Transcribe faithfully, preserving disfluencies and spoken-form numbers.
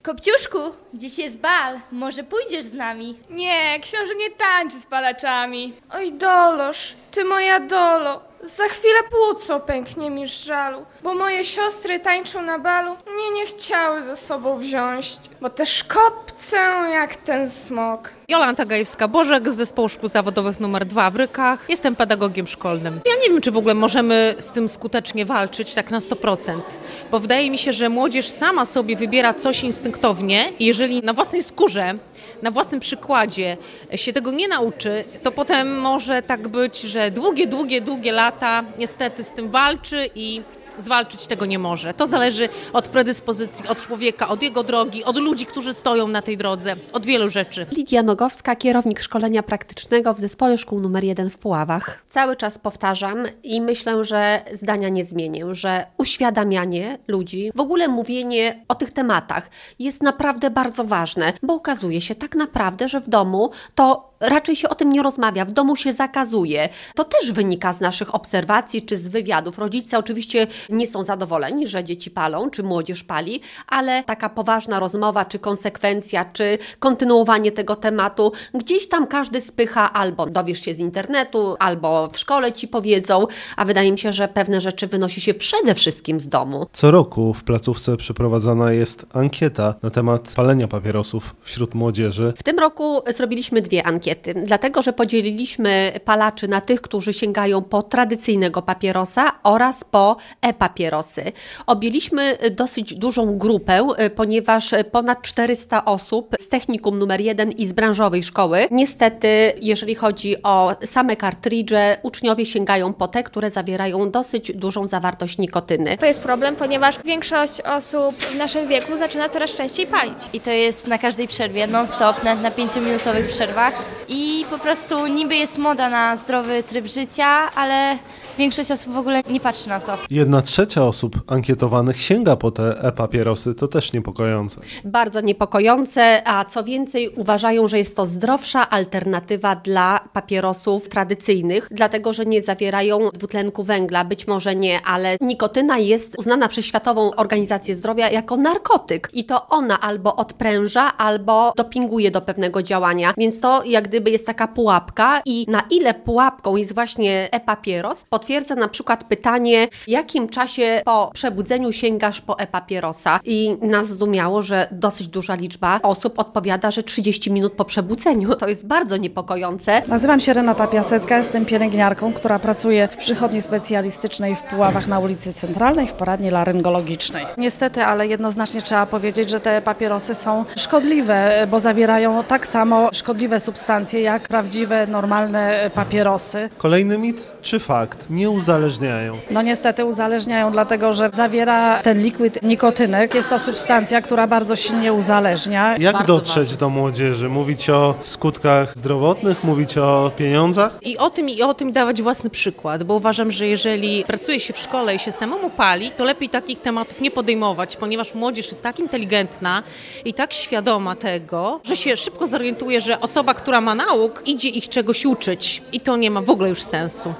Kopciuszku, dziś jest bal, może pójdziesz z nami? Nie, książę nie tańczy z palaczami. Oj, Dolosz, ty moja Dolo, za chwilę płuco pęknie mi z żalu, bo moje siostry tańczą na balu, mnie nie chciały ze sobą wziąć, bo też kopcę jak ten smok. Jolanta Gajewska-Bożek z Zespołu Szkół Zawodowych numer dwa w Rykach. Jestem pedagogiem szkolnym. Ja nie wiem, czy w ogóle możemy z tym skutecznie walczyć tak na sto procent, bo wydaje mi się, że młodzież sama sobie wybiera coś instynktownie i jeżeli na własnej skórze, na własnym przykładzie się tego nie nauczy, to potem może tak być, że długie, długie, długie lata niestety z tym walczy i zwalczyć tego nie może. To zależy od predyspozycji, od człowieka, od jego drogi, od ludzi, którzy stoją na tej drodze, od wielu rzeczy. Lidia Nogowska, kierownik szkolenia praktycznego w Zespole Szkół numer jeden w Puławach. Cały czas powtarzam i myślę, że zdania nie zmienię, że uświadamianie ludzi, w ogóle mówienie o tych tematach jest naprawdę bardzo ważne, bo okazuje się tak naprawdę, że w domu to raczej się o tym nie rozmawia, w domu się zakazuje. To też wynika z naszych obserwacji czy z wywiadów. Rodzice oczywiście nie są zadowoleni, że dzieci palą, czy młodzież pali, ale taka poważna rozmowa, czy konsekwencja, czy kontynuowanie tego tematu, gdzieś tam każdy spycha, albo dowiesz się z internetu, albo w szkole ci powiedzą, a wydaje mi się, że pewne rzeczy wynosi się przede wszystkim z domu. Co roku w placówce przeprowadzana jest ankieta na temat palenia papierosów wśród młodzieży. W tym roku zrobiliśmy dwie ankiety. Dlatego, że podzieliliśmy palaczy na tych, którzy sięgają po tradycyjnego papierosa oraz po e-papierosy. Objęliśmy dosyć dużą grupę, ponieważ ponad czterysta osób z technikum numer jeden i z branżowej szkoły. Niestety, jeżeli chodzi o same kartridże, uczniowie sięgają po te, które zawierają dosyć dużą zawartość nikotyny. To jest problem, ponieważ większość osób w naszym wieku zaczyna coraz częściej palić. I to jest na każdej przerwie, non-stop, nawet na pięciominutowych przerwach. I po prostu niby jest moda na zdrowy tryb życia, ale większość osób w ogóle nie patrzy na to. Jedna trzecia osób ankietowanych sięga po te e-papierosy, to też niepokojące. Bardzo niepokojące, a co więcej uważają, że jest to zdrowsza alternatywa dla papierosów tradycyjnych, dlatego że nie zawierają dwutlenku węgla, być może nie, ale nikotyna jest uznana przez Światową Organizację Zdrowia jako narkotyk i to ona albo odpręża, albo dopinguje do pewnego działania, więc to jak gdyby jest taka pułapka i na ile pułapką jest właśnie e-papieros, potwierdza na przykład pytanie, w jakim czasie po przebudzeniu sięgasz po e-papierosa. I nas zdumiało, że dosyć duża liczba osób odpowiada, że trzydzieści minut po przebudzeniu. To jest bardzo niepokojące. Nazywam się Renata Piasecka, jestem pielęgniarką, która pracuje w przychodni specjalistycznej w Puławach na ulicy Centralnej w poradni laryngologicznej. Niestety, ale jednoznacznie trzeba powiedzieć, że te papierosy są szkodliwe, bo zawierają tak samo szkodliwe substancje jak prawdziwe, normalne papierosy. Kolejny mit czy fakt? Nie uzależniają. No niestety uzależniają, dlatego że zawiera ten liquid nikotynek. Jest to substancja, która bardzo silnie uzależnia. Jak Bardzo dotrzeć ważne. do młodzieży? Mówić o skutkach zdrowotnych, mówić o pieniądzach? I o tym, i o tym dawać własny przykład, bo uważam, że jeżeli pracuje się w szkole i się samemu pali, to lepiej takich tematów nie podejmować, ponieważ młodzież jest tak inteligentna i tak świadoma tego, że się szybko zorientuje, że osoba, która ma nauk, idzie ich czegoś uczyć i to nie ma w ogóle już sensu.